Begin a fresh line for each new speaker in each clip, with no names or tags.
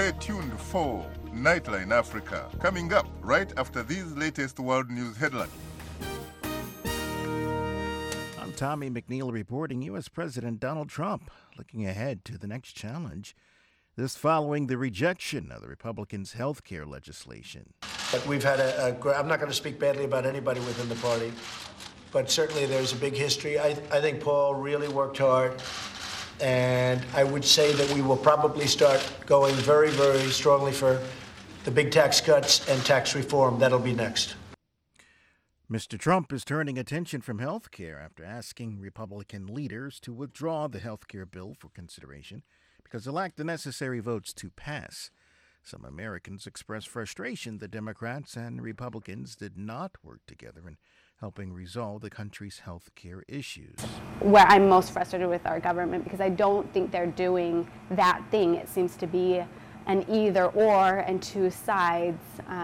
Stay tuned for Nightline Africa, coming up right after these latest world news headlines.
I'm Tommy McNeil reporting. U.S. President Donald Trump looking ahead to the next challenge. This following the rejection of the Republicans' health care legislation.
But we've had I'm not going to speak badly about anybody within the party, but certainly there's a big history. I think Paul really worked hard, and I would say that we will probably start going very, very strongly for the big tax cuts and tax reform. That'll be next.
Mr. Trump is turning attention from health care after asking Republican leaders to withdraw the health care bill for consideration because it lacked the necessary votes to pass. Some Americans expressed frustration that Democrats and Republicans did not work together in helping resolve the country's health care issues.
Where I'm most frustrated with our government because I don't think they're doing that thing. It seems to be an either or and two sides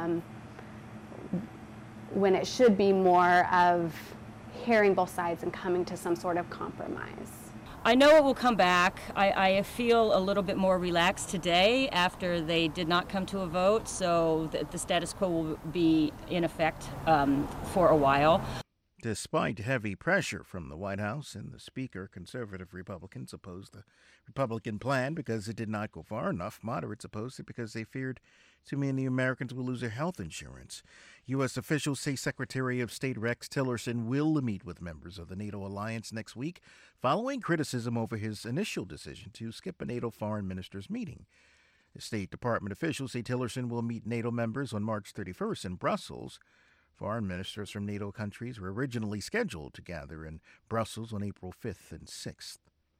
when it should be more of hearing both sides and coming to some sort of compromise.
I know it will come back. I feel a little bit more relaxed today after they did not come to a vote, so the status quo will be in effect for a while.
Despite heavy pressure from the White House and the Speaker, conservative Republicans opposed the Republican plan because it did not go far enough. Moderates opposed it because they feared too many Americans will lose their health insurance. U.S. officials say Secretary of State Rex Tillerson will meet with members of the NATO alliance next week, following criticism over his initial decision to skip a NATO foreign ministers meeting. The State Department officials say Tillerson will meet NATO members on March 31st in Brussels. Foreign ministers from NATO countries were originally scheduled to gather in Brussels on April 5th and 6th.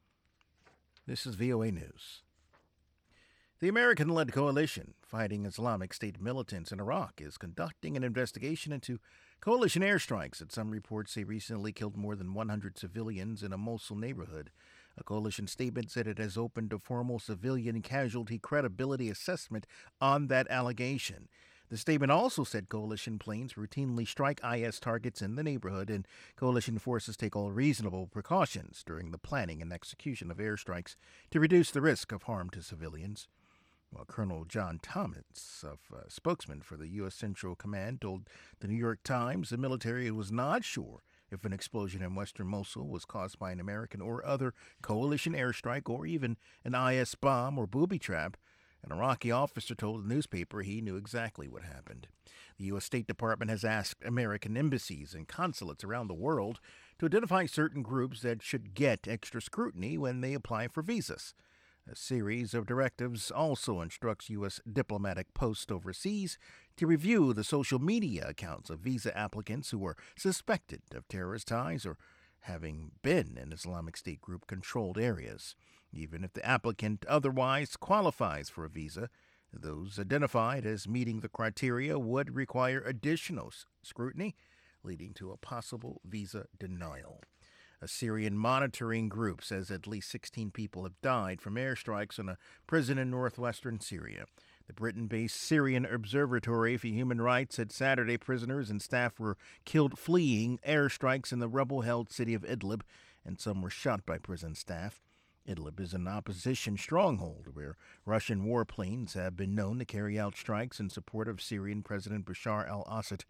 This is VOA News. The American-led coalition fighting Islamic State militants in Iraq is conducting an investigation into coalition airstrikes that some reports say recently killed more than 100 civilians in a Mosul neighborhood. A coalition statement said it has opened a formal civilian casualty credibility assessment on that allegation. The statement also said coalition planes routinely strike IS targets in the neighborhood, and coalition forces take all reasonable precautions during the planning and execution of airstrikes to reduce the risk of harm to civilians. Well, Colonel John Thomas, spokesman for the U.S. Central Command, told the New York Times the military was not sure if an explosion in western Mosul was caused by an American or other coalition airstrike or even an IS bomb or booby trap. An Iraqi officer told the newspaper he knew exactly what happened. The U.S. State Department has asked American embassies and consulates around the world to identify certain groups that should get extra scrutiny when they apply for visas. A series of directives also instructs U.S. diplomatic posts overseas to review the social media accounts of visa applicants who are suspected of terrorist ties or having been in Islamic State group-controlled areas. Even if the applicant otherwise qualifies for a visa, those identified as meeting the criteria would require additional scrutiny, leading to a possible visa denial. A Syrian monitoring group says at least 16 people have died from airstrikes on a prison in northwestern Syria. The Britain-based Syrian Observatory for Human Rights said Saturday prisoners and staff were killed fleeing airstrikes in the rebel-held city of Idlib, and some were shot by prison staff. Idlib is an opposition stronghold where Russian warplanes have been known to carry out strikes in support of Syrian President Bashar al-Assad.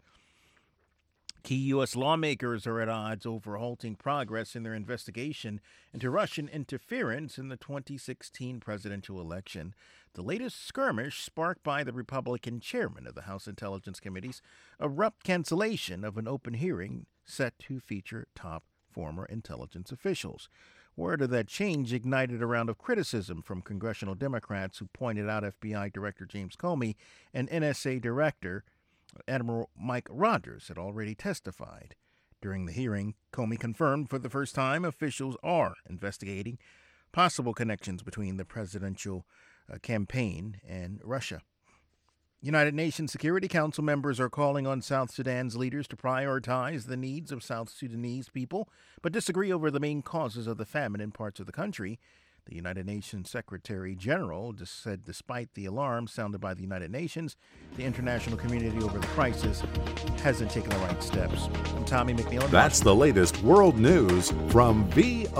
Key U.S. lawmakers are at odds over halting progress in their investigation into Russian interference in the 2016 presidential election. The latest skirmish sparked by the Republican chairman of the House Intelligence Committee's abrupt cancellation of an open hearing set to feature top former intelligence officials. Word of that change ignited a round of criticism from congressional Democrats who pointed out FBI Director James Comey and NSA Director Admiral Mike Rogers had already testified. During the hearing, Comey confirmed for the first time officials are investigating possible connections between the presidential campaign and Russia. United Nations Security Council members are calling on South Sudan's leaders to prioritize the needs of South Sudanese people, but disagree over the main causes of the famine in parts of the country. The United Nations Secretary General said despite the alarm sounded by the United Nations, the international community over the crisis hasn't taken the right steps. I'm Tommy McNeil.
That's the latest world news from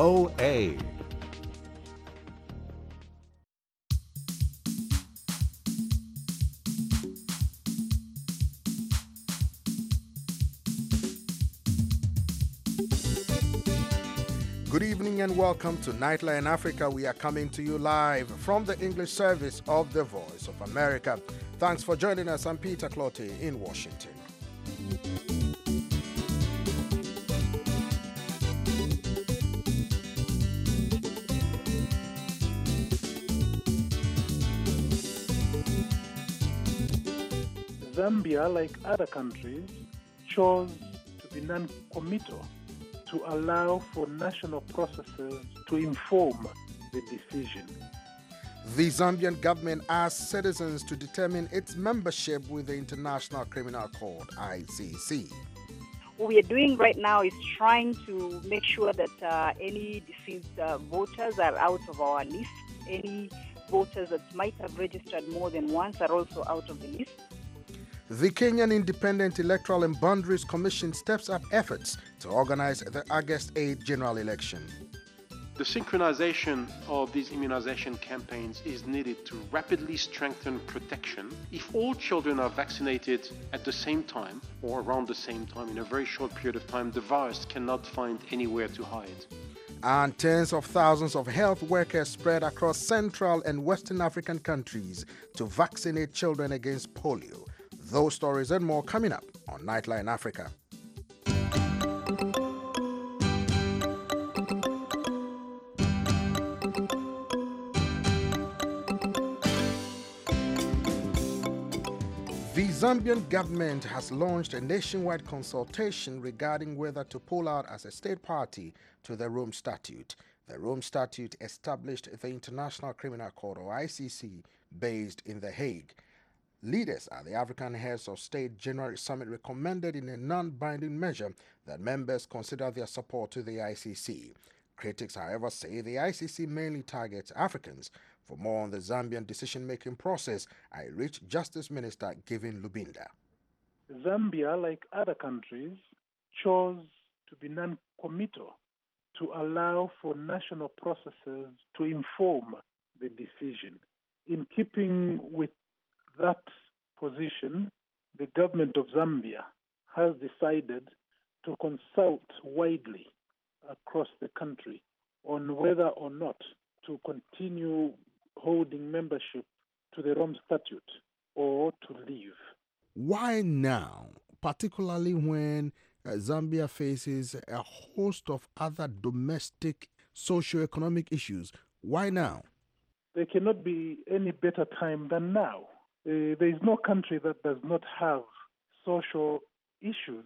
VOA.
Good evening and welcome to Nightline Africa. We are coming to you live from the English service of the Voice of America. Thanks for joining us. I'm Peter Clottey in Washington.
Zambia, like other countries, chose to be non-committal to allow for national processes to inform the decision.
The Zambian government asked citizens to determine its membership with the International Criminal Court, ICC.
What we are doing right now is trying to make sure that any deceased voters are out of our list. Any voters that might have registered more than once are also out of the list.
The Kenyan Independent Electoral and Boundaries Commission steps up efforts to organize the August 8 general election.
The synchronization of these immunization campaigns is needed to rapidly strengthen protection. If all children are vaccinated at the same time or around the same time in a very short period of time, the virus cannot find anywhere to hide.
And tens of thousands of health workers spread across Central and Western African countries to vaccinate children against polio. Those stories and more coming up on Nightline Africa. The Zambian government has launched a nationwide consultation regarding whether to pull out as a state party to the Rome Statute. The Rome Statute established the International Criminal Court, or ICC, based in The Hague. Leaders at the African Heads of State January Summit recommended in a non-binding measure that members consider their support to the ICC. Critics, however, say the ICC mainly targets Africans. For more on the Zambian decision-making process, I reached Justice Minister Given Lubinda.
Zambia, like other countries, chose to be non-committal to allow for national processes to inform the decision. In keeping with that position, the government of Zambia has decided to consult widely across the country on whether or not to continue holding membership to the Rome Statute or to leave.
Why now, particularly when Zambia faces a host of other domestic socio-economic issues? Why now?
There cannot be any better time than now. There is no country that does not have social issues,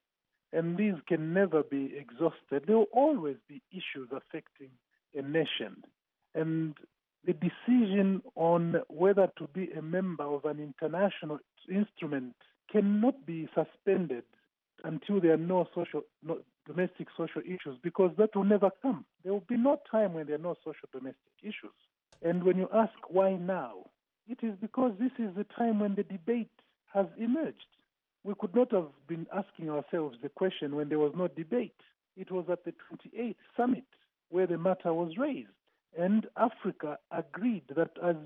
and these can never be exhausted. There will always be issues affecting a nation, and the decision on whether to be a member of an international instrument cannot be suspended until there are no domestic social issues, because that will never come. There will be no time when there are no social domestic issues. And when you ask why now, it is because this is the time when the debate has emerged. We could not have been asking ourselves the question when there was no debate. It was at the 28th summit where the matter was raised. And Africa agreed that as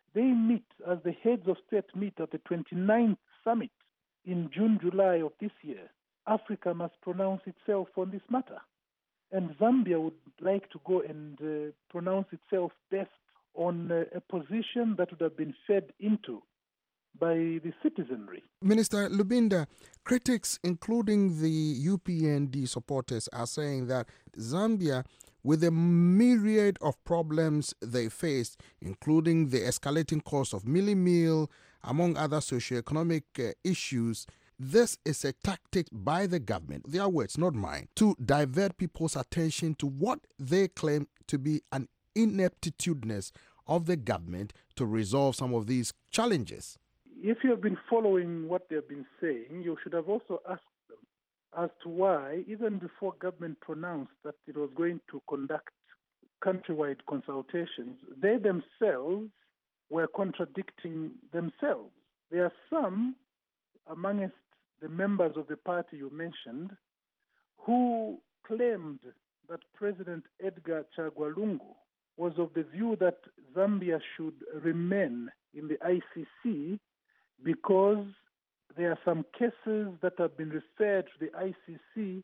the heads of state meet at the 29th summit in June, July of this year, Africa must pronounce itself on this matter. And Zambia would like to go and pronounce itself best on a position that would have been fed into by the citizenry.
Minister Lubinda, critics, including the UPND supporters, are saying that Zambia, with the myriad of problems they faced, including the escalating cost of mealie meal, among other socioeconomic issues, this is a tactic by the government, their words, not mine, to divert people's attention to what they claim to be an ineptitudeness of the government to resolve some of these challenges.
If you have been following what they have been saying, you should have also asked them as to why, even before government pronounced that it was going to conduct countrywide consultations, they themselves were contradicting themselves. There are some amongst the members of the party you mentioned who claimed that President Edgar Chagwa Lungu was of the view that Zambia should remain in the ICC because there are some cases that have been referred to the ICC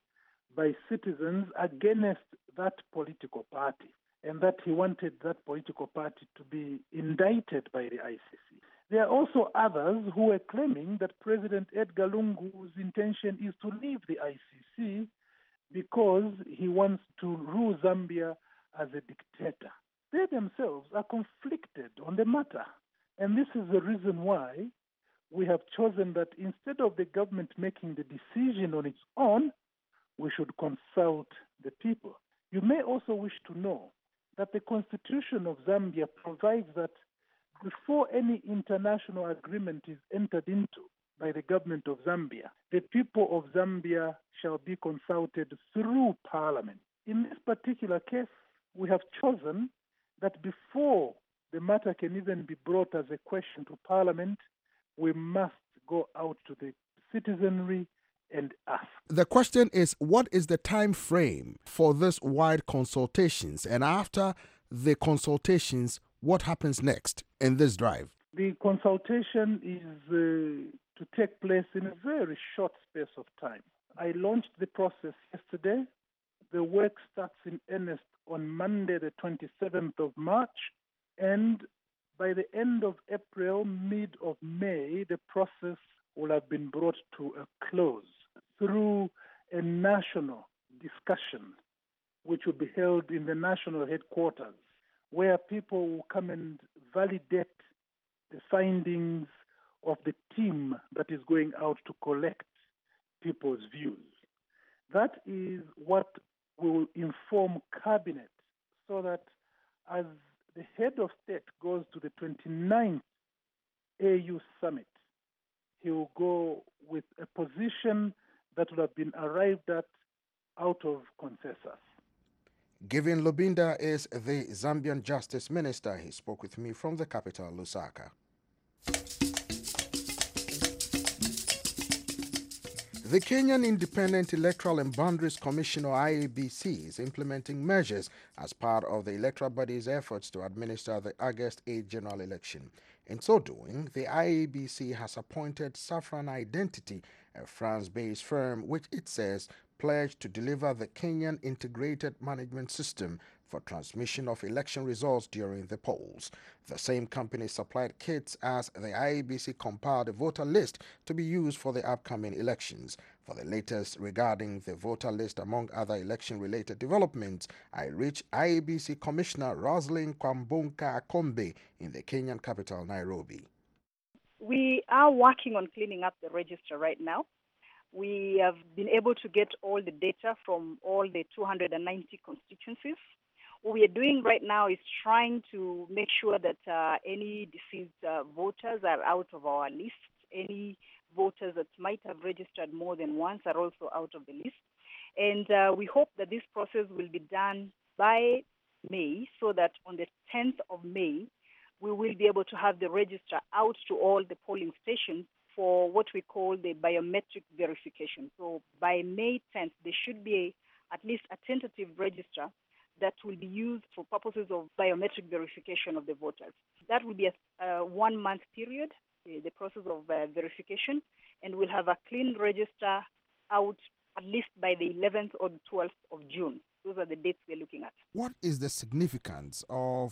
by citizens against that political party, and that he wanted that political party to be indicted by the ICC. There are also others who are claiming that President Edgar Lungu's intention is to leave the ICC because he wants to rule Zambia as a dictator. They themselves are conflicted on the matter. And this is the reason why we have chosen that instead of the government making the decision on its own, we should consult the people. You may also wish to know that the Constitution of Zambia provides that before any international agreement is entered into by the government of Zambia, the people of Zambia shall be consulted through Parliament. In this particular case, we have chosen that before the matter can even be brought as a question to Parliament, we must go out to the citizenry and ask.
The question is, what is the time frame for this wide consultations? And after the consultations, what happens next in this drive?
The consultation is to take place in a very short space of time. I launched the process yesterday. The work starts in earnest on Monday, the 27th of March, and by the end of April, mid of May, the process will have been brought to a close through a national discussion, which will be held in the national headquarters, where people will come and validate the findings of the team that is going out to collect people's views. That is what will inform Cabinet, so that as the head of state goes to the 29th AU summit, he will go with a position that will have been arrived at out of consensus.
Given Lubinda is the Zambian Justice Minister, he spoke with me from the capital, Lusaka. The Kenyan Independent Electoral and Boundaries Commission, or IEBC, is implementing measures as part of the electoral body's efforts to administer the August 8 general election. In so doing, the IEBC has appointed Saffron Identity, a France-based firm which it says pledged to deliver the Kenyan Integrated Management System for transmission of election results during the polls. The same company supplied kits as the IEBC compiled a voter list to be used for the upcoming elections. For the latest regarding the voter list, among other election-related developments, I reached IEBC Commissioner Rosalind Kwambunka Akombe in the Kenyan capital, Nairobi.
We are working on cleaning up the register right now. We have been able to get all the data from all the 290 constituencies. What we are doing right now is trying to make sure that any deceased voters are out of our list. Any voters that might have registered more than once are also out of the list. And we hope that this process will be done by May, so that on the 10th of May, we will be able to have the register out to all the polling stations for what we call the biometric verification. So by May 10th, there should be at least a tentative register that will be used for purposes of biometric verification of the voters. That will be a 1 month period, the process of verification, and we'll have a clean register out at least by the 11th or the 12th of June. Those are the dates we're looking at.
What is the significance of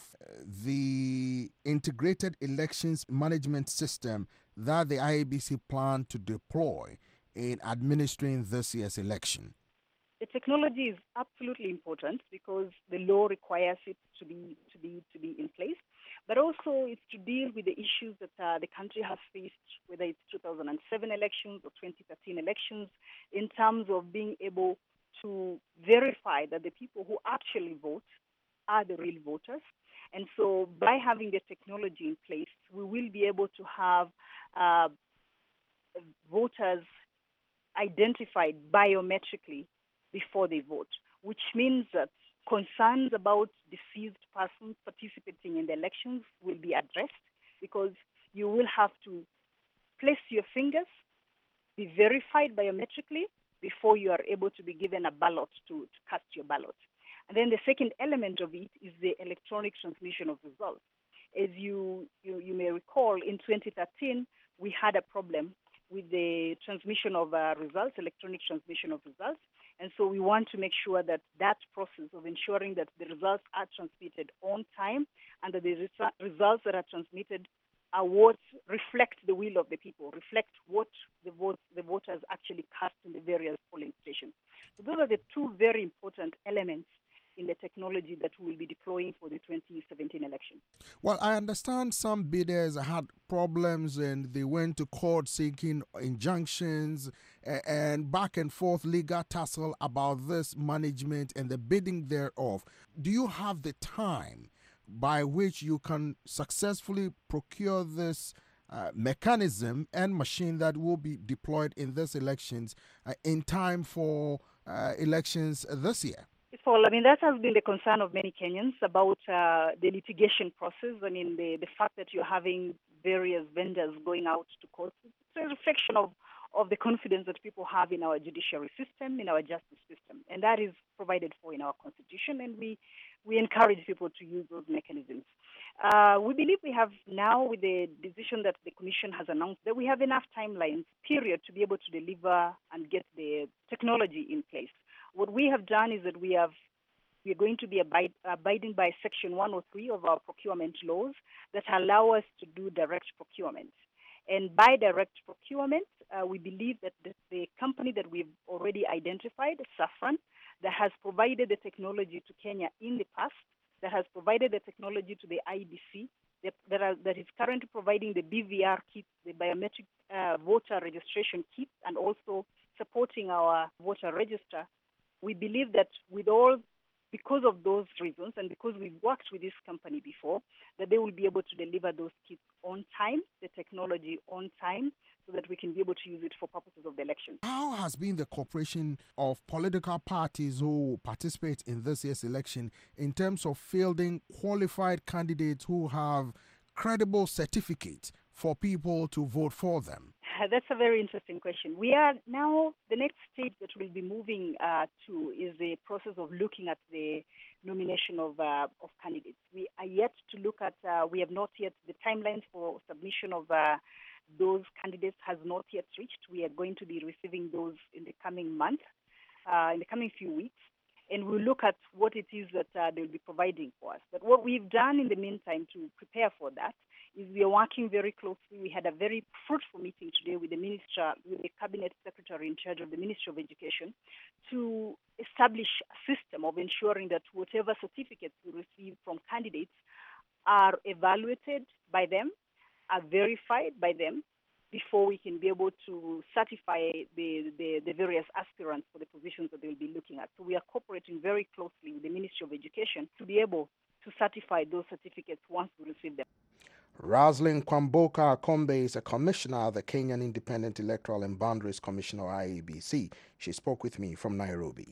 the integrated elections management system that the IEBC plan to deploy in administering this year's election?
The technology is absolutely important because the law requires it to be in place, but also it's to deal with the issues that the country has faced, whether it's 2007 elections or 2013 elections, in terms of being able to verify that the people who actually vote are the real voters. And so by having the technology in place, we will be able to have voters identified biometrically before they vote, which means that concerns about deceased persons participating in the elections will be addressed, because you will have to place your fingers, be verified biometrically before you are able to be given a ballot to cast your ballot. And then the second element of it is the electronic transmission of results. As you may recall, in 2013, we had a problem with the transmission of results, electronic transmission of results, And so we want to make sure that that process of ensuring that the results are transmitted on time and that the results that are transmitted are what reflect the will of the people, reflect what the voters actually cast in the various polling stations. So those are the two very important elements in the technology that we will be deploying for the 2017 election.
Well, I understand some bidders had problems and they went to court seeking injunctions and back and forth legal tussle about this management and the bidding thereof. Do you have the time by which you can successfully procure this mechanism and machine that will be deployed in these elections in time for elections this year?
Paul, I mean, that has been the concern of many Kenyans about the litigation process. I mean, the fact that you're having various vendors going out to court, it's a reflection of the confidence that people have in our judiciary system, in our justice system. And that is provided for in our constitution, and we encourage people to use those mechanisms. We believe we have now, with the decision that the Commission has announced, that we have enough timelines, period, to be able to deliver and get the technology in place. What we have done is that we are going to be abiding by Section 103 of our procurement laws that allow us to do direct procurement. And by direct procurement, we believe that the company that we've already identified, Safran, that has provided the technology to Kenya in the past, that has provided the technology to the IBC, that is currently providing the BVR kit, the biometric voter registration kit, and also supporting our voter register. We believe that because of those reasons and because we've worked with this company before, that they will be able to deliver those kits on time, the technology on time, so that we can be able to use it for purposes of the election.
How has been the cooperation of political parties who participate in this year's election in terms of fielding qualified candidates who have credible certificates for people to vote for them?
That's a very interesting question. We are now, the next stage that we'll be moving to is the process of looking at the nomination of candidates. We are yet to look at, we have not yet, the timelines for submission of those candidates has not yet reached. We are going to be receiving those in the coming month, in the coming few weeks. And we'll look at what it is that they'll be providing for us. But what we've done in the meantime to prepare for that is we are working very closely. We had a very fruitful meeting today with the minister, with the cabinet secretary in charge of the Ministry of Education, to establish a system of ensuring that whatever certificates we receive from candidates are evaluated by them, are verified by them, before we can be able to certify the various aspirants for the positions that they'll be looking at. So we are cooperating very closely with the Ministry of Education to be able to certify those certificates once we receive them.
Roslyn Kwamboka Akombe is a commissioner at the Kenyan Independent Electoral and Boundaries Commission, or IEBC. She spoke with me from Nairobi.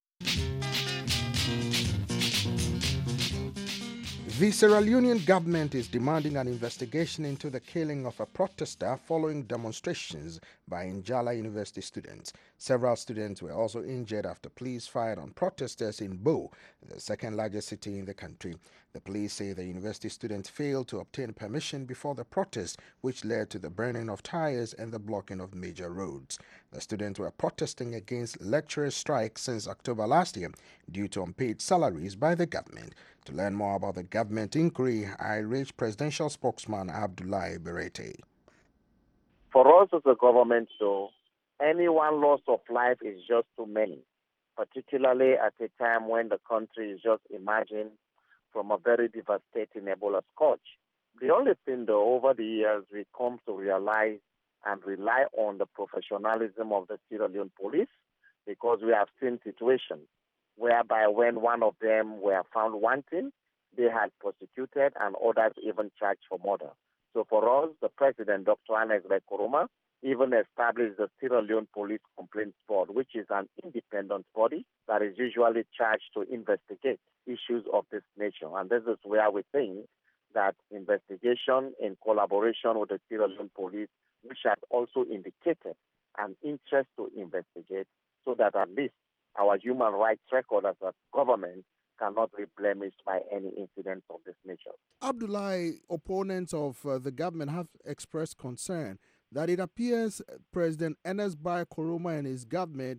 The Sierra Leonean government is demanding an investigation into the killing of a protester following demonstrations by Njala University students. Several students were also injured after police fired on protesters in Bo, the second largest city in the country. The police say the university students failed to obtain permission before the protest, which led to the burning of tires and the blocking of major roads. The students were protesting against lecturers' strike since October last year due to unpaid salaries by the government. To learn more about the government inquiry, I reached presidential spokesman Abdullahi Berete.
For us as a government, though, any one loss of life is just too many, particularly at a time when the country is just emerging from a very devastating Ebola scourge. The only thing, though, over the years, we come to realize and rely on the professionalism of the Sierra Leone police, because we have seen situations whereby when one of them were found wanting, they had prosecuted and others even charged for murder. So for us, the President, Dr. Anna Koroma, even established the Sierra Leone Police Complaints Board, which is an independent body that is usually charged to investigate issues of this nature. And this is where we think that investigation in collaboration with the Sierra Leone Police, which has also indicated an interest to investigate, so that at least our human rights record as a government cannot be blemished by any incidents of this nature.
Abdullahi, opponents of the government have expressed concern that it appears President Ernest Bai Koroma and his government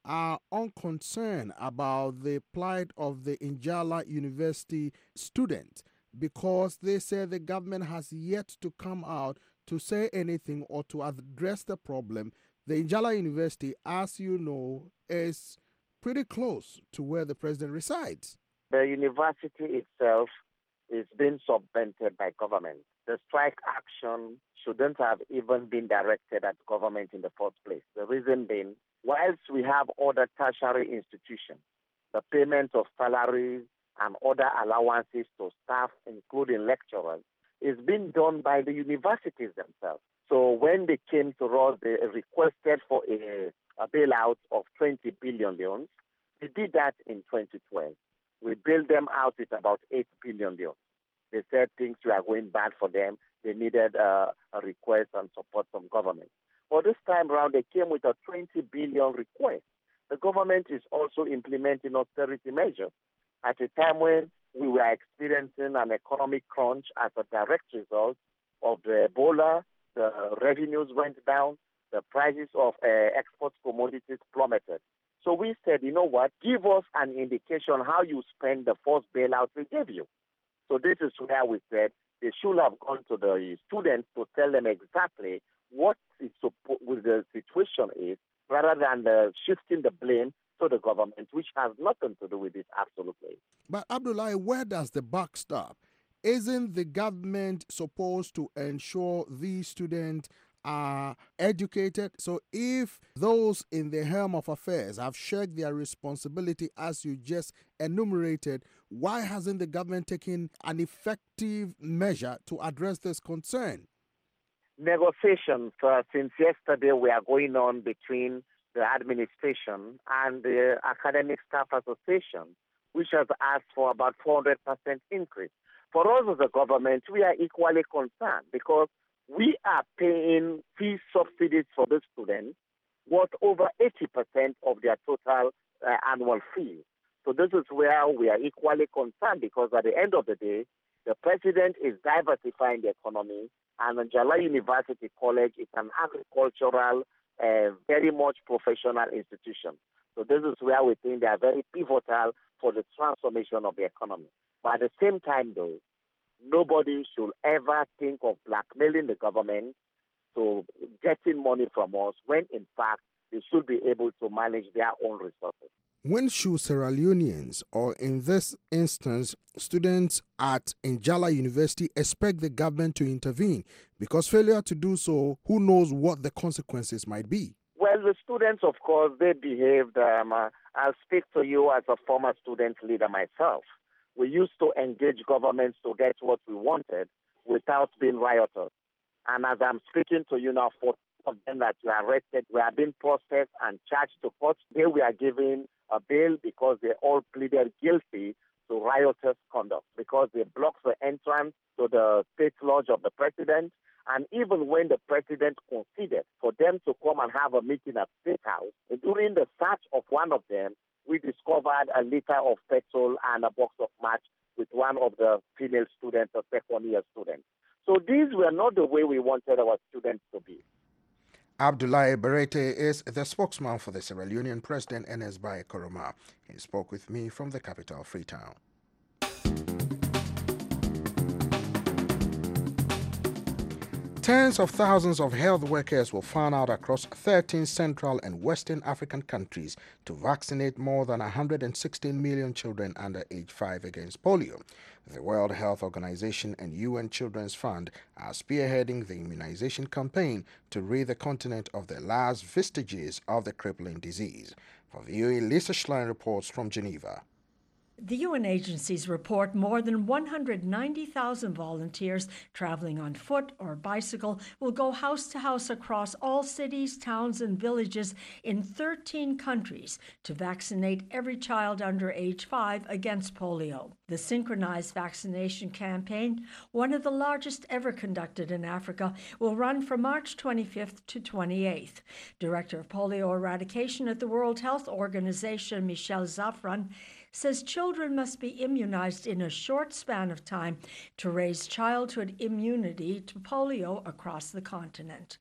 are unconcerned about the plight of the Njala University students because they say the government has yet to come out to say anything or to address the problem. The Njala University, as you know, is pretty close to where the president resides.
The university itself is being subvented by government. The strike action shouldn't have even been directed at government in the first place. The reason being, whilst we have other tertiary institutions, the payment of salaries and other allowances to staff, including lecturers, is being done by the universities themselves. So when they came to us, they requested for a bailout of 20 billion loans. We did that in 2012. We bailed them out with about 8 billion loans. They said things were going bad for them. They needed a request and support from government. But this time around, they came with a 20 billion request. The government is also implementing austerity measures at a time when we were experiencing an economic crunch as a direct result of the Ebola. The revenues went down. The prices of export commodities plummeted. So we said, you know what, give us an indication how you spend the first bailout we gave you. So this is where we said they should have gone to the students to tell them exactly what the situation is, rather than shifting the blame to the government, which has nothing to do with this, absolutely.
But Abdullahi, where does the buck stop? Isn't the government supposed to ensure these students are educated? So if those in the helm of affairs have shared their responsibility as you just enumerated, why hasn't the government taken an effective measure to address this concern?
Negotiations since yesterday were going on between the administration and the Academic Staff Association, which has asked for about 400% increase. For us as a government, we are equally concerned because we are paying fee subsidies for the students worth over 80% of their total annual fees. So this is where we are equally concerned, because at the end of the day, the president is diversifying the economy, and Njala University College is an agricultural, very much professional institution. So this is where we think they are very pivotal for the transformation of the economy. But at the same time, though, nobody should ever think of blackmailing the government to getting money from us, when in fact they should be able to manage their own resources.
When should Sierra Leoneans, or in this instance, students at Njala University, expect the government to intervene? Because failure to do so, who knows what the consequences might be?
Well, the students, of course, they behaved. I'll speak to you as a former student leader myself. We used to engage governments to get what we wanted without being riotous. And as I'm speaking to you now, for of them that were arrested, we are being processed and charged to court. They were given a bail because they all pleaded guilty to riotous conduct, because they blocked the entrance to the state lodge of the president. And even when the president conceded for them to come and have a meeting at State House, during the search of one of them, we discovered a liter of petrol and a box of match with one of the female students, a second-year student. So these were not the way we wanted our students to be.
Abdullahi Berete is the spokesman for the Sierra Leonean President, Ernest Bai Koroma. He spoke with me from the capital, Freetown. Tens of thousands of health workers were found out across 13 Central and Western African countries to vaccinate more than 116 million children under age 5 against polio. The World Health Organization and UN Children's Fund are spearheading the immunization campaign to rid the continent of the last vestiges of the crippling disease. For VOA, Lisa Schlein reports from Geneva.
The UN agencies report more than 190,000 volunteers traveling on foot or bicycle will go house to house across all cities, towns, and villages in 13 countries to vaccinate every child under age 5 against polio. The synchronized vaccination campaign, one of the largest ever conducted in Africa, will run from March 25th to 28th. Director of Polio Eradication at the World Health Organization, Michel Zafran, says children must be immunized in a short span of time to raise childhood immunity to polio across the continent.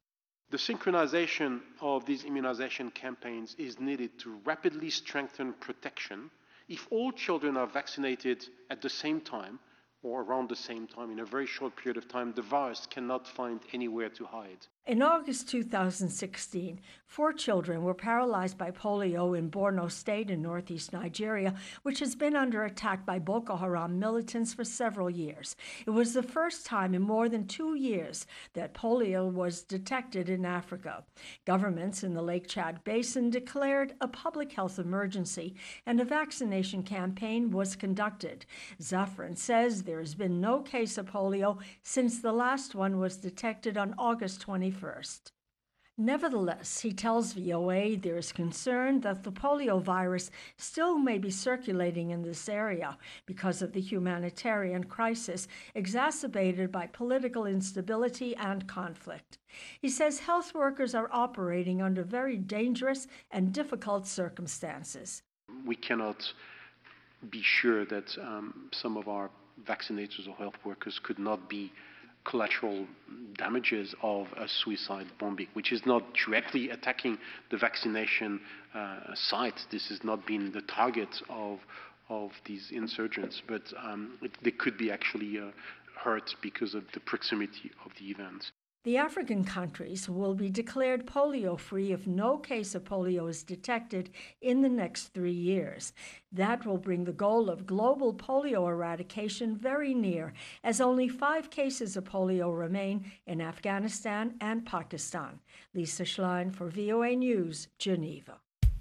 The synchronization of these immunization campaigns is needed to rapidly strengthen protection. If all children are vaccinated at the same time or around the same time in a very short period of time, the virus cannot find anywhere to hide.
In August 2016, 4 children were paralyzed by polio in Borno State in northeast Nigeria, which has been under attack by Boko Haram militants for several years. It was the first time in more than 2 years that polio was detected in Africa. Governments in the Lake Chad Basin declared a public health emergency, and a vaccination campaign was conducted. Zafran says there has been no case of polio since the last one was detected on August 21st. Nevertheless, he tells VOA there is concern that the polio virus still may be circulating in this area because of the humanitarian crisis exacerbated by political instability and conflict. He says health workers are operating under very dangerous and difficult circumstances.
We cannot be sure that some of our vaccinators or health workers could not be collateral damages of a suicide bombing, which is not directly attacking the vaccination site. This has not been the target of these insurgents, but they could be actually hurt because of the proximity of the events.
The African countries will be declared polio-free if no case of polio is detected in the next 3 years. That will bring the goal of global polio eradication very near, as only 5 cases of polio remain in Afghanistan and Pakistan. Lisa Schlein for VOA News, Geneva.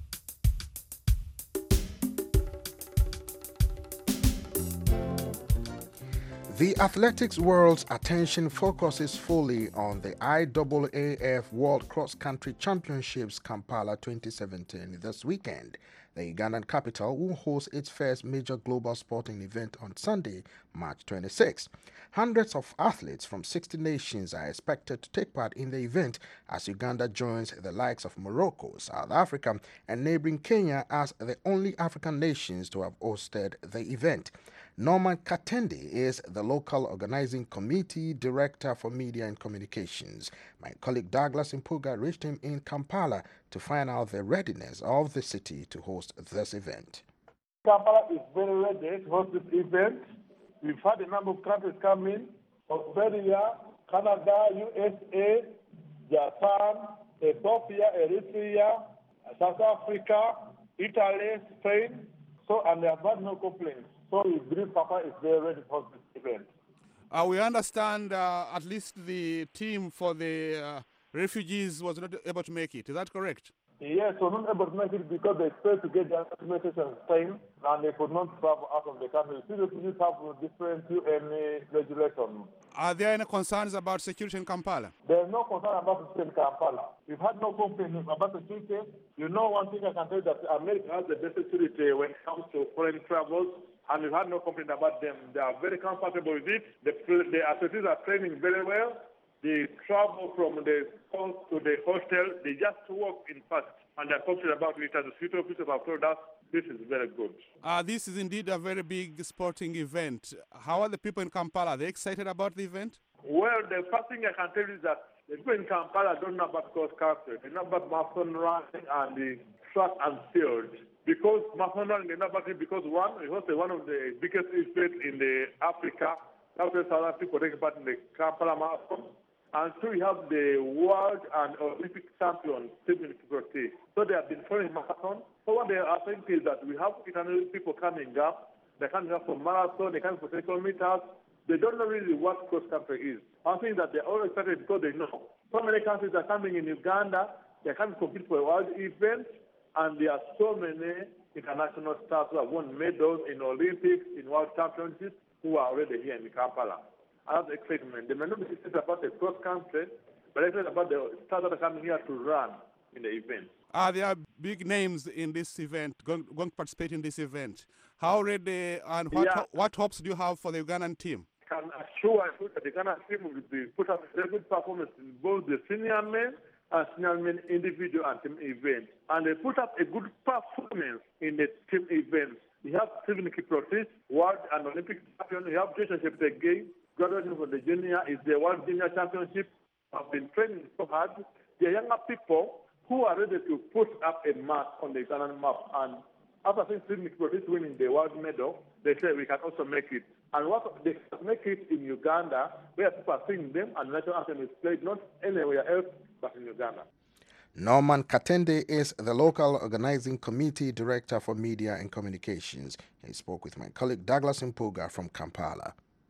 The athletics world's attention focuses fully on the IAAF World Cross Country Championships Kampala 2017 this weekend. The Ugandan capital will host its first major global sporting event on Sunday, March 26. Hundreds of athletes from 60 nations are expected to take part in the event as Uganda joins the likes of Morocco, South Africa, and neighboring Kenya as the only African nations to have hosted the event. Norman Katendi is the local organizing committee director for media and communications. My colleague Douglas Impuga reached him in Kampala to find out the readiness of the city to host this event.
Kampala is very ready to host this event. We've had a number of countries come in: Australia, Canada, USA, Japan, Ethiopia, Eritrea, South Africa, Italy, Spain. And they have had no complaints. So we believe Papa is very ready for this event.
We understand at least the team for the refugees was not able to make it. Is that correct?
Yes, we were not able to make it because they failed to get their documentation in Spain and they could not travel out of the country. The refugees have different UN regulations.
Are there any concerns about security in Kampala?
There is no concern about security in Kampala. We've had no complaints about security. You know, one thing I can tell you that America has the best security when it comes to foreign travels. And we've had no complaint about them. They are very comfortable with it. The athletes are training very well. They travel from the coast to the hostel. They just walk in fast. And they're confident about it. As the security officers have told us, this is very good.
This is indeed a very big sporting event. How are the people in Kampala? Are they excited about the event?
Well, the first thing I can tell you is that the people in Kampala don't know about cross country. They know about marathon running and the track and field. Because marathon running is not because one, it was one of the biggest events in the Africa. That's why South people take part in the Kampala Marathon. And two, we have the world and Olympic champion, Stephen Kiprotich. So they have been following marathon. So what they are saying is that we have international people coming up. They coming up for marathon, they come for 10 kilometers. They don't know really what cross country is. I think that they're all excited because they know. So many countries are coming in Uganda. They can compete for a world event. And there are so many international stars who have won medals in Olympics, in World Championships, who are already here in Kampala. I have excitement. They may not be excited about the cross country, but excited about the stars that are coming here to run in the event.
There are big names in this event, going to participate in this event. How ready and what hopes do you have for the Ugandan team?
I can assure you that the Ugandan team will put up a very good performance in both the senior men and senior men individual and team events. And they put up a good performance in the team events. We have Stephen Kiprotich, world and Olympic champion. We have Joshua Cheptegei, graduating from the junior, is the world junior championship. I've been training so hard. the younger people who are ready to put up a mark on the international map. And after seeing Sydney Kipruto winning the world medal, they say we can also make it. And what they can make it in Uganda, where people are seeing them, and national anthem is played not anywhere else but in Uganda.
Norman Katende is the local organizing committee director for media and communications. He spoke with my colleague Douglas Mpuga from Kampala.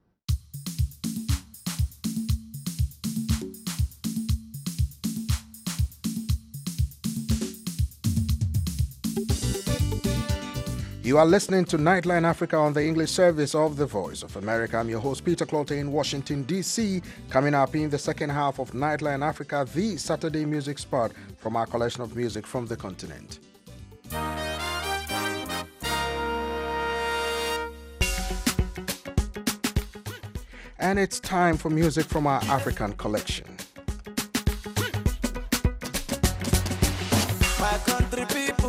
You are listening to Nightline Africa on the English service of the Voice of America. I'm your host, Peter Clotte in Washington, D.C. Coming up in the second half of Nightline Africa, the Saturday music spot from our collection of music from the continent. And it's time for music from our African collection.
My country people.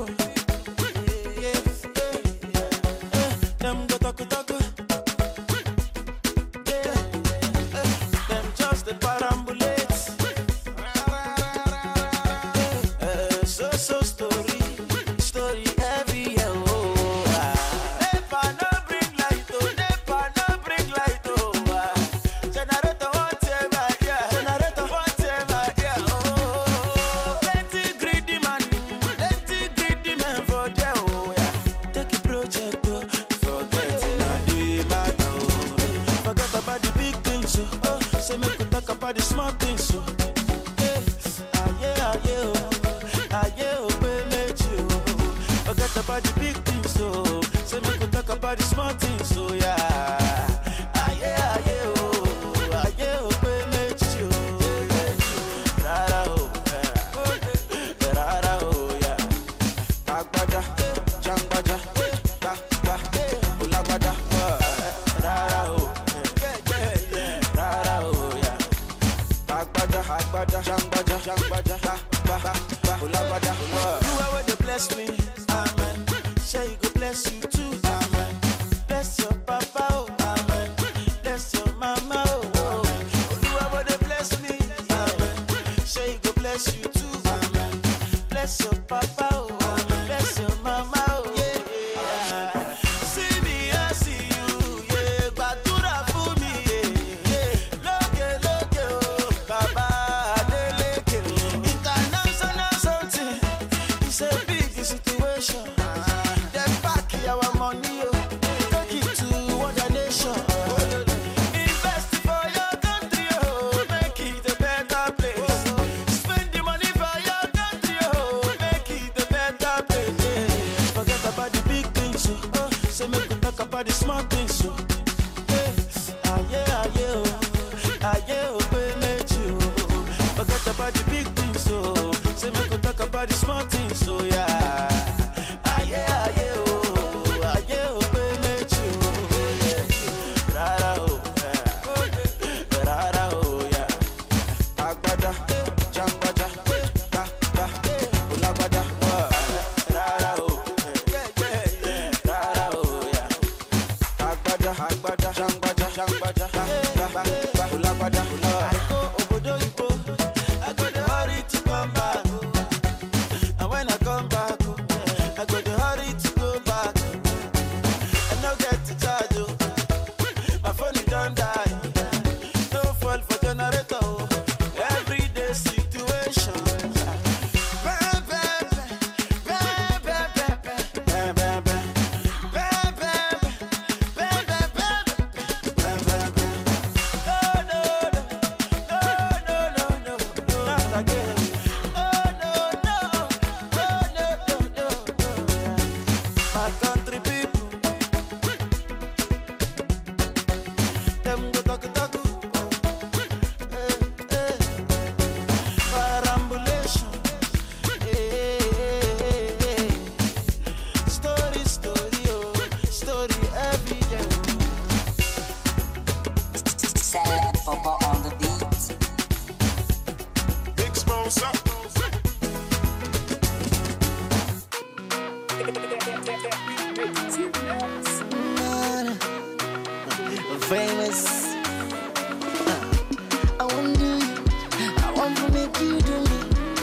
Famous. I want to do you. I want to make you do me.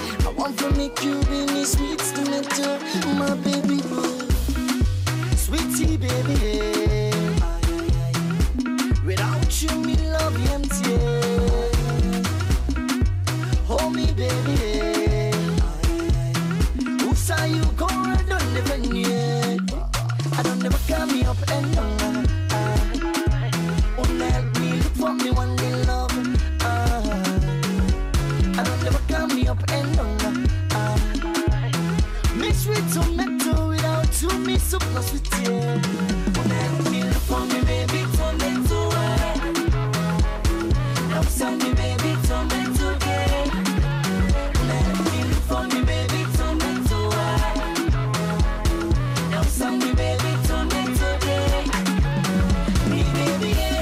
you be me sweet tomato, my baby boy. Sweetie baby, without you me love empty. Hold me baby, who saw you go I don't never knew. I don't never call me up and down. Help me look for me one day love. I don't never call me up and down. Mix with tomato without you, me soup no sweet yeah. Help me look for me baby tomato. Help send me baby tomato yeah. Help me look for me baby tomato. Help send me baby tomato yeah. Me baby yeah.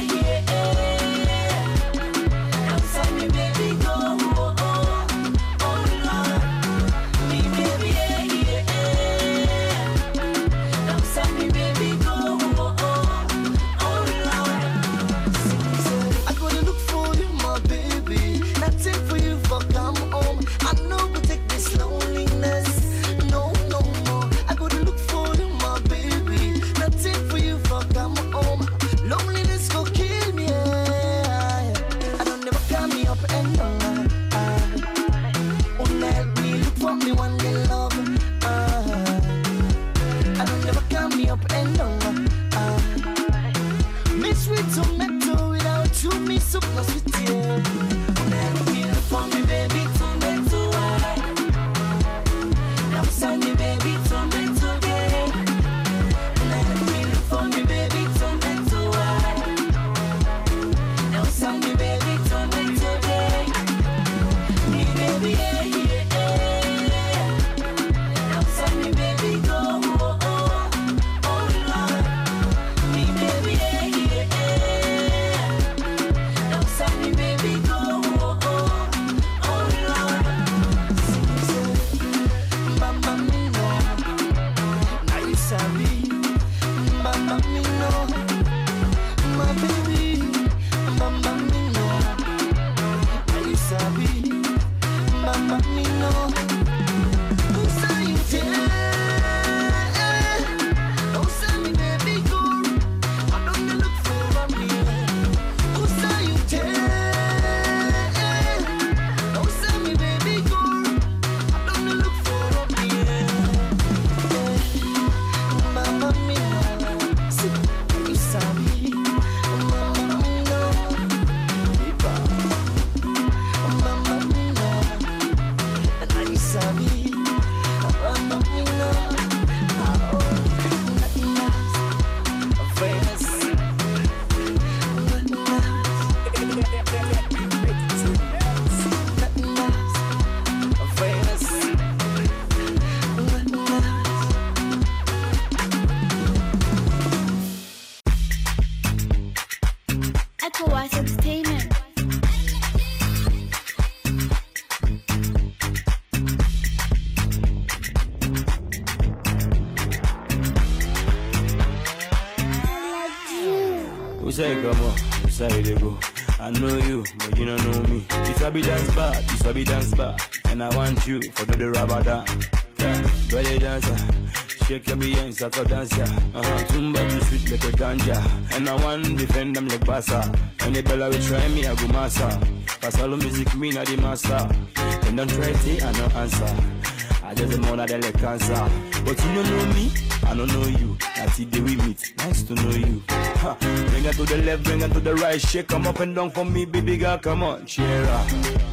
Say come on, say they go. I know you, but you don't know me. If I be dance bad, if I be dance bad, and I want you for the rubber dance. Yeah, belly dancer, shake your behind, start to dance ya. Tumba too sweet like a ganja, and I want defend them like Bassa. And the bella will try me, I go massa. Pass all the music, me not the master. And don't try it, I no answer. I just a mother that like cancer. But you don't know me, I don't know you. That's the day we meet, nice to know you. Ha. Bring it to the left, bring it to the right. Shake come up and down for me, baby girl, come on. Cheer up.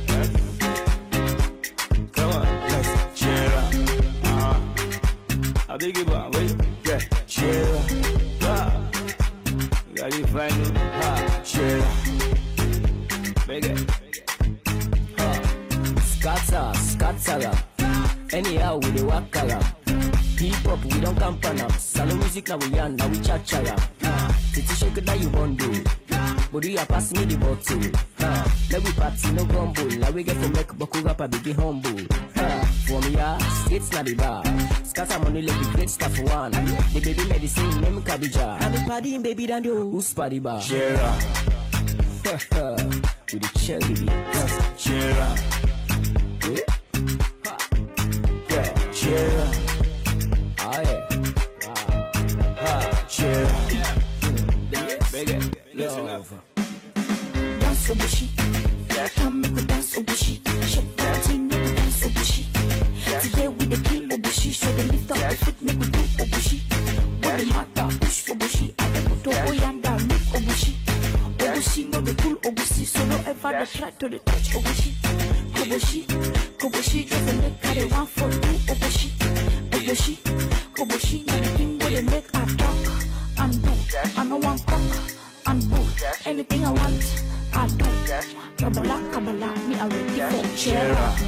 Come on, let's cheer up. A biggie boy, wait, yeah, cheer up. Got you find me, cheer up. Big it. Scatter. Anyhow, we dey walk around. Hip-hop, we don't camp on. Salo music, now we yarn, now we cha-cha. Titi shake it, now you won't do. But you pass me the bottle. Let we party, no grumble. Now we get to make Boku Rapper be humble. For me, it's not the bar. Scatter money, let me great stuff for one. The baby medicine, name Kabija. I'm a party, baby, than you. Who's party bar? Cheer up. With the cherry beat. Cheer up.
right to the touch. Oboshi, Oboshi, Oboshi, just a look at it, 1 for 2. Oboshi, Oboshi, Oboshi, now the thing where they make a talk and do. I know one cock and boo. Anything I want, I do. Kabbalah, Kabbalah, me already for cheer up.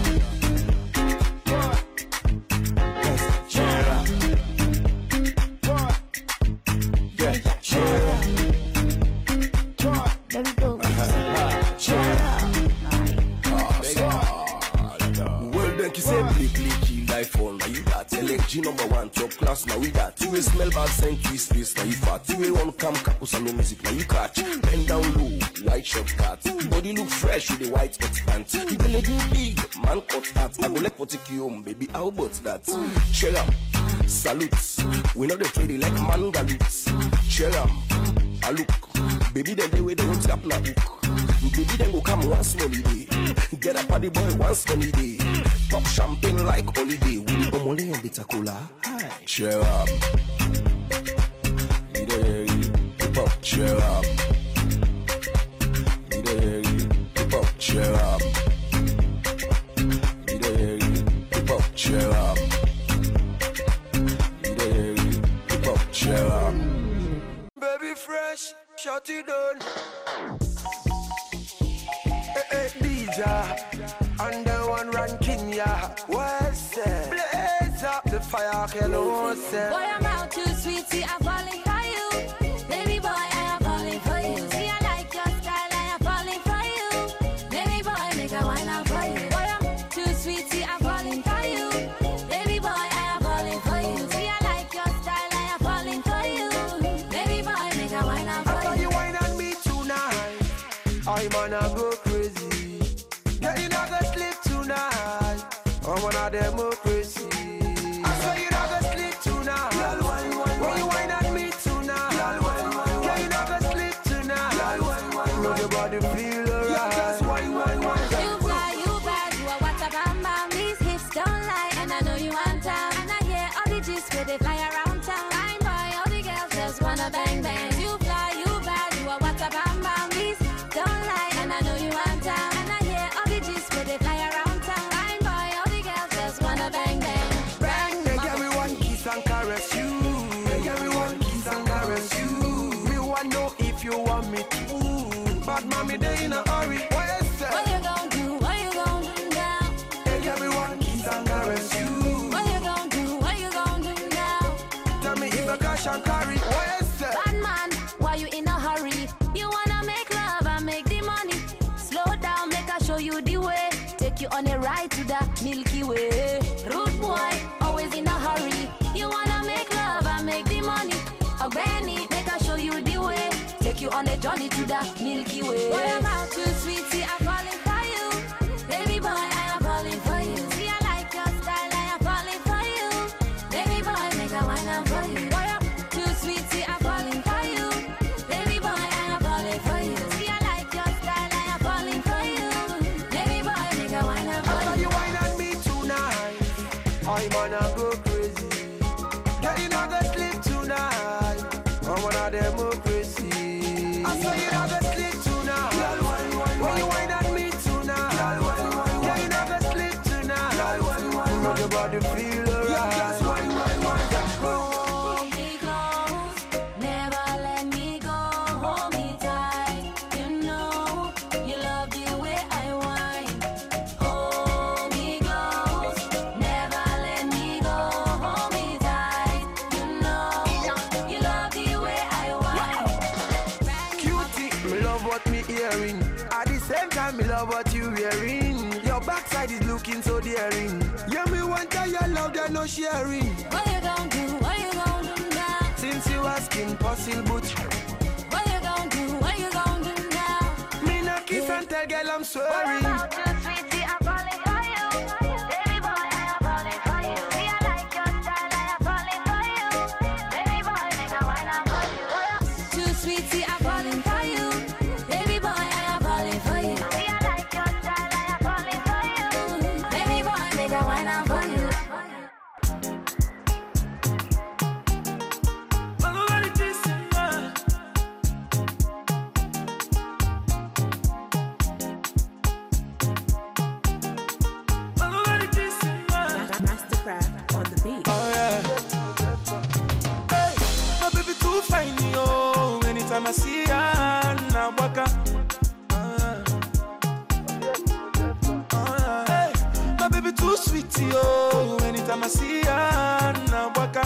Number 1 top class, now we that. You will smell bad scent to his face, now you fat. You will want come capus and no music, now you catch. Bend down low, white short cut. Body look fresh with the white hot pants. You gonna do big, man cut hat. I go like for take you home, baby, how about that? Cheer up, salutes. We know they trade like man galoots. Cheer up, I look. Baby, then they way they won't tap na hook. Baby, then go come once money day. Get up at the boy once money day. Pop champagne like holiday. With the omole and bitter cola. Cheer up. Hip hop, cheer up. Hip hop, cheer up. Hip hop, cheer up. Hip hop, cheer up.
Baby fresh, shut it down. And the one ranking ya. What's it? Blaze up the fire, hello, sir. Boy, I'm out too sweet, see, I'm falling for you. Baby boy, I am falling for you. See, I like your style, I am falling for you. Baby boy, make a wine up for you. Boy, I'm too sweet, see, I'm falling for you. Baby boy, I am falling for you. See, I like your style, I am falling for you. Baby boy, make a wine up for you. I saw you wine on me tonight. I'm gonna go crazy. Yeah, you not gonna sleep tonight. I'm one of democracy. I swear you not gonna sleep tonight. When you whine at me tonight. Yeah, you not gonna sleep tonight. Make your body feel alright. Just whine. You fly, you bad, you are what a bam bam. These hips don't lie, and I know you want time. And I hear all the gist where they fly around town. Fine boy, all the girls just wanna bang bang. You fly, you bad, you are what a bam bam. These don't lie, and I know you want time. They fly around town. Fine boy, all the girls just wanna bang bang. Bang, they give me one kiss and caress you. They give me one kiss and caress you. Me wanna know if you want me to. But mommy, they in a hurry. What you say? What you gonna do? What you gonna do now? They give me one kiss and caress you. What you gonna do? What you gonna do now? Tell me if I cash and carry. What you say? Bad man, why you in a hurry? You wanna make love and make the money. Slow down, make I show you the way. Take you on a ride to the Milky Way. Rude boy, always in a hurry. You wanna make love and make the money. Oh, Benny, make I show you the way. Take you on a journey to the Milky Way. Boy, I'm out too sweet, see, I'm falling for you. Baby boy, I am falling for you. See, I like your style, I am falling for you. Baby boy, make a wine up for you. Boy, I'm too sweet, see, I'm falling for you. Baby boy, I am falling for you. See, I like your style, I am falling for you. I'm gonna go crazy. Yeah, you not gonna sleep tonight. I'm on a democracy. I saw you not gonna sleep tonight. When you whine at me tonight. Yeah, you not gonna sleep tonight. Make your body feel alright. Just whine. Hold me close, never let me go. Hold me tight. You know you love the way I whine. Hold me close, never let me go. Hold me tight. You know you love the way I whine. Cutie, me love what me hearing. At the same time, me love what you wearing. Your backside is looking so daring. Yeah, me want your love, there's no sharing. What you gonna do? What you gonna do now? Since you asking possible, but what you gonna do? What you gonna do now? Me no kiss and tell girl I'm swearing. What about you, sweetie? I'm falling for you. Baby boy, I am falling for you. See, I like your style, I am falling for you. Baby boy, make a wine up for you. Too sweetie, I'm falling for you. Baby boy, I am falling for you. See, I like your style, I am falling for you. Baby boy, make a wine up for you. I see her, now waka. Hey, my baby too sweet, yo. Anytime I see her, now waka.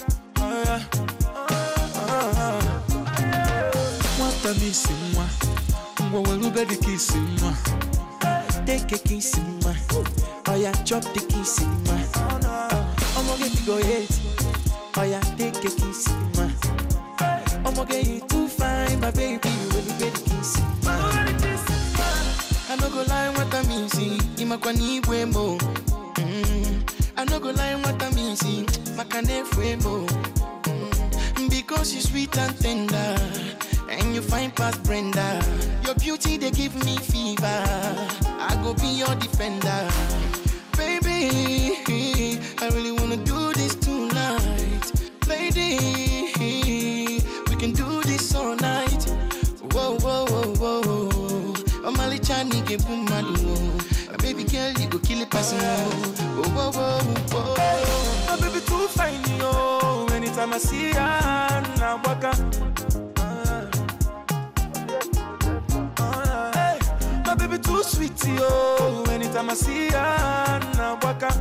What a missing one. What will be the kissing one? Take a kiss in my. Oh yeah, chop the kiss in my. I'm gonna get to go ahead. Oh yeah, take a kiss in my. I'm gonna get you too fine, my baby. Will you get the kiss in my? I no go lie, what I mean, see. Imakwani wemo. I no go lie, what I mean, see. Makane wemo. Because you're sweet and tender. And you find past Brenda. Your beauty, they give me fever. I go be your defender. Baby, I really wanna do this tonight. Lady, we can do this all night. Whoa, whoa, whoa, whoa. Oh, Mali Chani, get boom, baby girl, you go kill it, passing. Whoa, whoa, whoa, whoa. My baby too fine, yo. Anytime I see her, now waka. My baby too sweet, yo. Anytime I see her, now waka.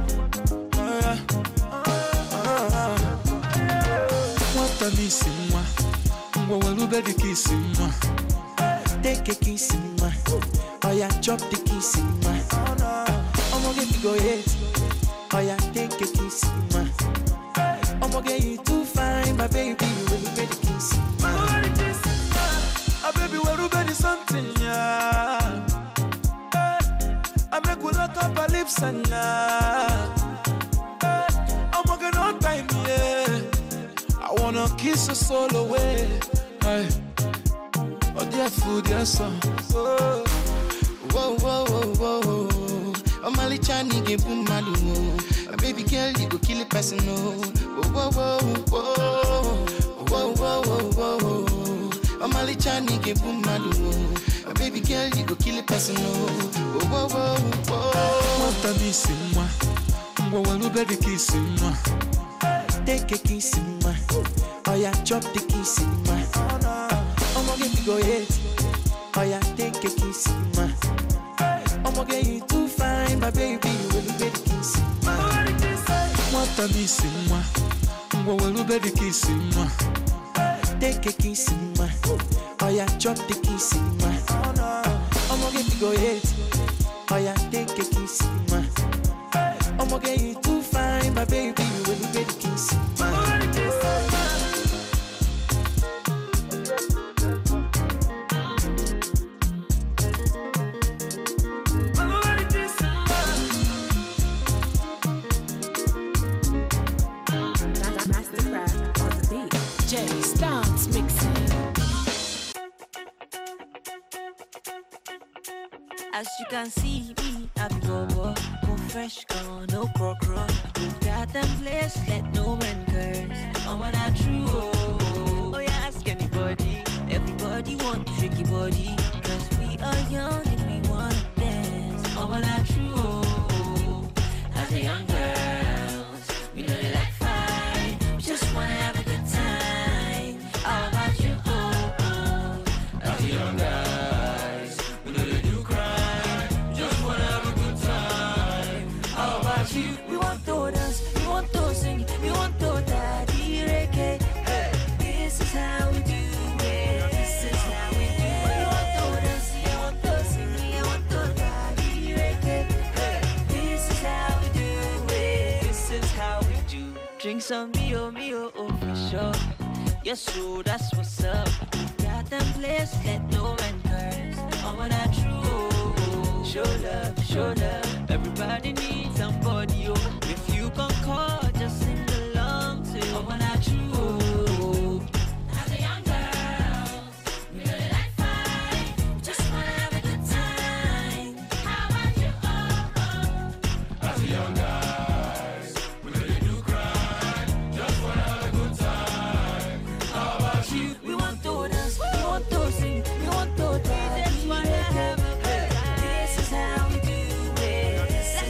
What a missing one. What will be the kissing one? Take a kiss in my. Oh yeah, chop the kiss in my. I'm gonna get to go ahead. Oh yeah, take a kiss in my. I'm gonna get you too fine, my baby. Will you get the kiss in my? Oh baby, will you get something, yeah? I make you lock up her lips and I'm walking on time, yeah. I wanna kiss her soul away. Hey. Oh dear food, dear son. Oh, whoa, whoa, whoa, whoa. Oh Mali Chani, get boom, madu. Baby girl, you go kill it, person. Whoa, whoa, whoa, whoa, whoa, whoa, whoa, whoa. Oh Mali Chani, get boom, madu. Baby girl, you go kill it, person. Whoa, whoa, whoa, whoa. What a missing one. What will be the kissing one? Take a kiss in my. Oh yeah, chop the kiss in my. I'm gonna get to go ahead. Oh yeah, take a kiss in my. I'm gonna get you too fine, my baby. Will you get the kiss in my? What a missing one. What will be the kiss in my? Take a kiss in my. Oh yeah, chop the kiss in my. I'm gonna get to go ahead. Oh yeah, take a kiss in my. I'm gonna get you too fine, my baby. Will you get the kiss in my?
As you can see me, I'm go fresh, girl, no crow. We've got them place, let no man curse. I'm what I true. Oh yeah, ask anybody. Everybody want tricky body. Cause we are young and we wanna dance. I'm what I true. As the young girls, we know they like fine. We just wanna have a good time. How about you? As the young guys, we know they do crime. Just wanna have a good time. How about you? We want to dance, we want to sing, we want to daddy reggae. Hey, this is how we do it. This is how we do it. We want to dance, we want to sing, we want to daddy reggae. Hey, this is how we do it. This is how we do. Drink some mio, oh for sure. Yes, so that's what's up. Got them place, let no man curse. I'm what I true. Show love. Everybody needs somebody. Oh, if you can call, just sing along to. I'm what I true. As a young girl, we know they like fine. Just wanna have a good time. How about you? As a young guys, we know they do crime. Just wanna have a good time. How about you? We want to dance, we want to sing, we want to dance. We just wanna have a good time. This is how we do it. This is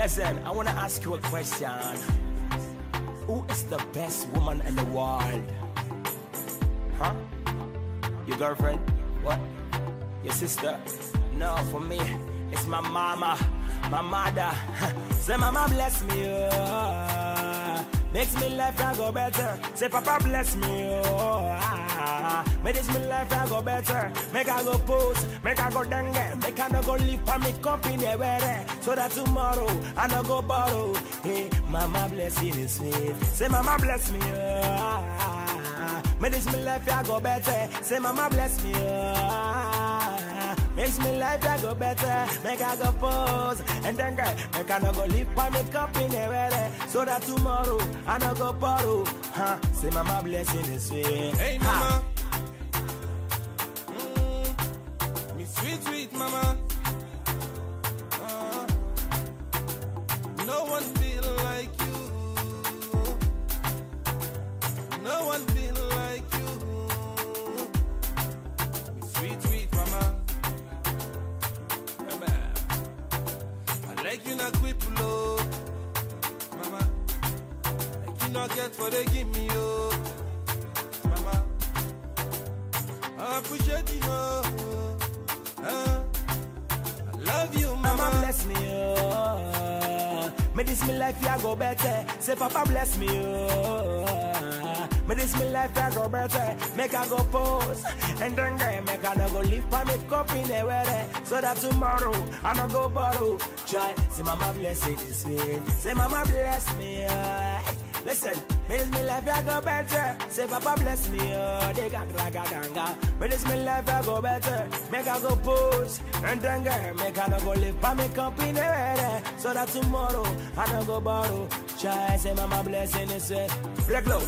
Listen, I want to ask you a question. Who is the best woman in the world? Huh? Your girlfriend? What? Your sister? No, for me, it's my mama, my mother. Say, mama bless me, oh. Makes me life I go better. Say, papa bless me, oh. Makes me life I go better. Make I go post, make I go dangle, make I no go live for me company where so that tomorrow I no go borrow. Hey, mama blessing is sweet. Say, mama bless me, oh. Makes me life I go better. Say, mama bless me, oh. Makes me life I go better. Make I go pose and then girl, make I no go live for me company where so that tomorrow I no go borrow. Huh? Say, mama blessing is sweet.
Hey, mama. Me sweet, sweet mama. No one feel like you. No one feel like you. Me sweet, sweet mama. I like you not quick low, mama. Like you not get what they give me, oh, mama. I appreciate you, oh. I love you, mama.
Mama bless me, oh. May this me life ya go better. Say, papa bless me, oh. May this me life ya go better. Make I go pose and then girl, make I no go live for me company where so that tomorrow I no go borrow. Try, say, mama bless it this way. Say, mama bless me, oh. Listen, make me life ya go better. Say, papa bless me, oh. They got ganga. May this me life ya go better. Make I go pose and then girl, make I no go live for me company where so that tomorrow I no go borrow. Try, say, mama blessing this way. Black low.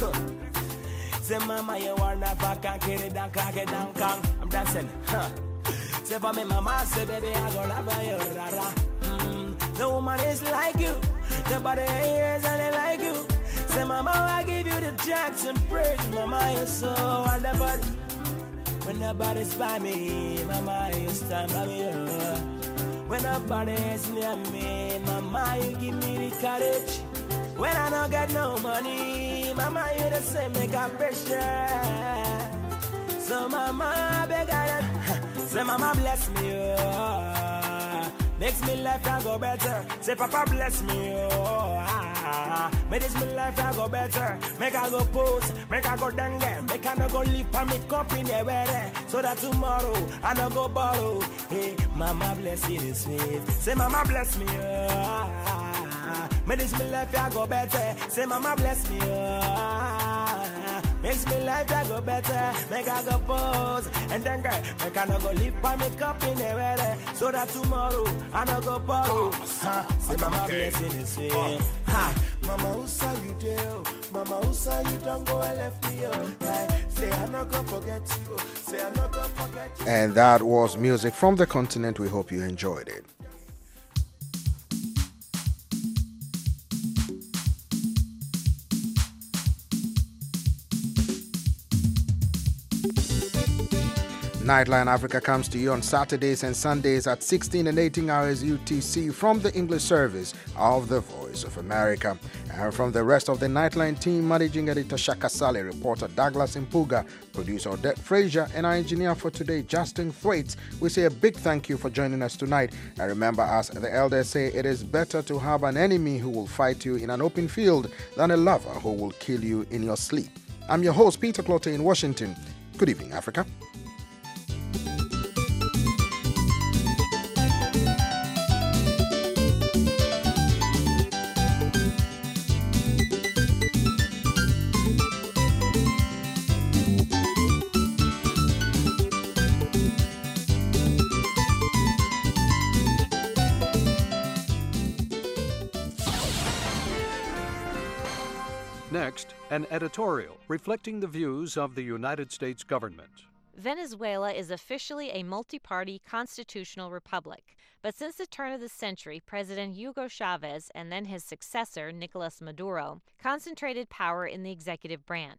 Say, mama, you are not back and carry down, I'm dancing, huh? Say, for me, mama, say, baby, I go love you, rara. The woman is like you, the body is and they like you. Say, mama, I give you the Jackson praise, mama, you're so wonderful. When nobody's by me, mama, you stand by me, oh. When nobody is near me, mama, you give me the courage. When I don't get no money, mama, you the same, make a pressure. So mama, beg her, say, mama, bless me, oh. Makes me life I go better. Say, papa bless me, oh. Make this me life I go better. Make I go post, make I go dangle, make I no go live for me company where so that tomorrow I no go borrow. Hey, mama bless you this sweet. Say, mama bless me, oh. Make this me life I go better. Say, mama bless me, oh. Makes me life I go better. Make I go pose and then girl, make I no go live for me company where so that tomorrow I no go borrow. Say, mama blessing is sweet.
Mama, who saw you there? Mama, who saw you don't go and left me, oh. Like, say, I'm not gonna forget you. Say, I'm not gonna forget you.
And that was music from the continent. We hope you enjoyed it. Nightline Africa comes to you on Saturdays and Sundays at 16 and 18 hours UTC from the English service of the Voice of America. And from the rest of the Nightline team, managing editor Shaka Saleh, reporter Douglas Impuga, producer Odette Frazier, and our engineer for today, Justin Thwaites, we say a big thank you for joining us tonight. And remember, as the elders say, it is better to have an enemy who will fight you in an open field than a lover who will kill you in your sleep. I'm your host, Peter Clotte in Washington. Good evening, Africa.
Next, an editorial reflecting the views of the United States government.
Venezuela is officially a multi-party constitutional republic, but since the turn of the century, President Hugo Chavez and then his successor, Nicolas Maduro, concentrated power in the executive branch.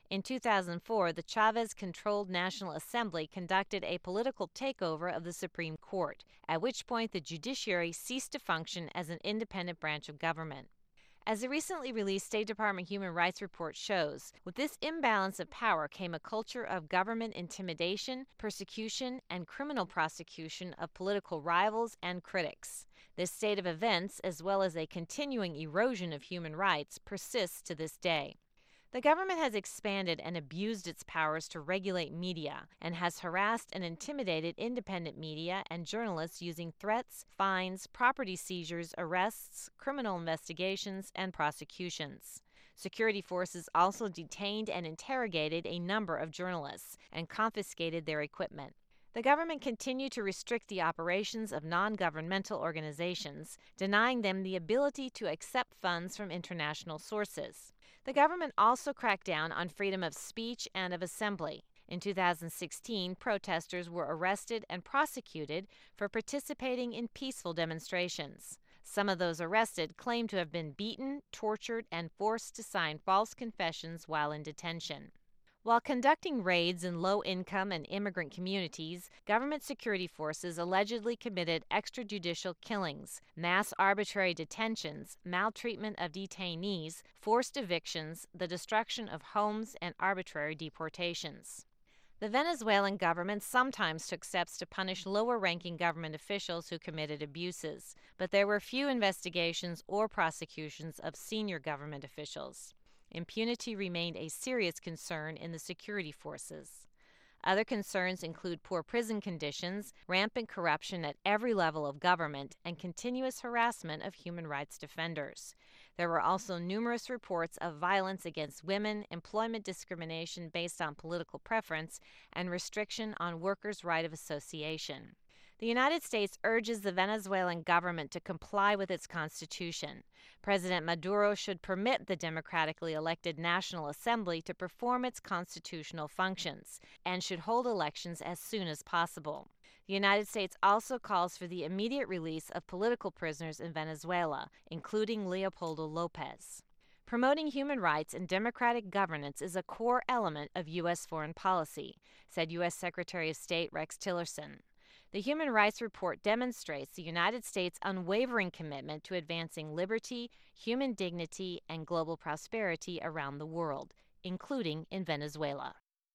In 2004, the Chavez-controlled National Assembly conducted a political takeover of the Supreme Court, at which point the judiciary ceased to function as an independent branch of government. As a recently released State Department Human Rights Report shows, with this imbalance of power came a culture of government intimidation, persecution, and criminal prosecution of political rivals and critics. This state of events, as well as a continuing erosion of human rights, persists to this day. The government has expanded and abused its powers to regulate media and has harassed and intimidated independent media and journalists using threats, fines, property seizures, arrests, criminal investigations, and prosecutions. Security forces also detained and interrogated a number of journalists and confiscated their equipment. The government continued to restrict the operations of non-governmental organizations, denying them the ability to accept funds from international sources. The government also cracked down on freedom of speech and of assembly. In 2016, protesters were arrested and prosecuted for participating in peaceful demonstrations. Some of those arrested claimed to have been beaten, tortured, and forced to sign false confessions while in detention. While conducting raids in low-income and immigrant communities, government security forces allegedly committed extrajudicial killings, mass arbitrary detentions, maltreatment of detainees, forced evictions, the destruction of homes, and arbitrary deportations. The Venezuelan government sometimes took steps to punish lower-ranking government officials who committed abuses, but there were few investigations or prosecutions of senior government officials. Impunity remained a serious concern in the security forces. Other concerns include poor prison conditions, rampant corruption at every level of government, and continuous harassment of human rights defenders. There were also numerous reports of violence against women, employment discrimination based on political preference, and restriction on workers' right of association. The United States urges the Venezuelan government to comply with its constitution. President Maduro should permit the democratically elected National Assembly to perform its constitutional functions and should hold elections as soon as possible. The United States also calls for the immediate release of political prisoners in Venezuela, including Leopoldo Lopez. Promoting human rights and democratic governance is a core element of U.S. foreign policy, said U.S. Secretary of State Rex Tillerson. The Human Rights Report demonstrates the United States' unwavering commitment to advancing liberty, human dignity, and global prosperity around the world, including in Venezuela.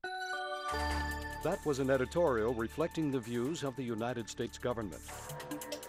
That was an editorial reflecting the views of the United States government.